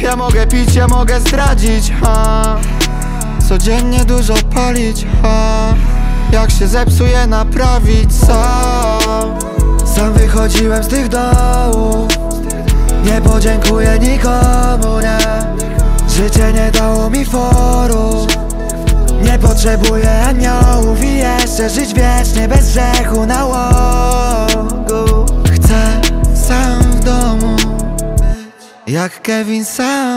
Ja mogę pić, ja mogę zdradzić, codziennie dużo palić, jak się zepsuje naprawić sam. Sam wychodziłem z tych dołów, nie podziękuję nikomu, nie. Życie nie dało mi foru, nie potrzebuję aniołów i jeszcze żyć wiecznie bez grzechu nałogu. Chcę sam w domu, jak Kevin sam.